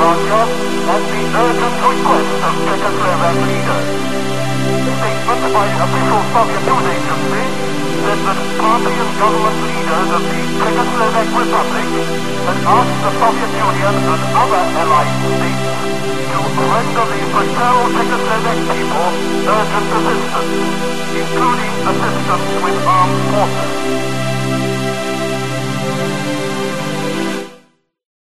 Czechoslovakia at the urgent request of Czechoslovak leaders. A statement by official Soviet news agency said that party and government leaders of the Czechoslovak Republic had asked the Soviet Union and other allied states to render the fragile Czechoslovak people urgent assistance, including assistance with armed forces.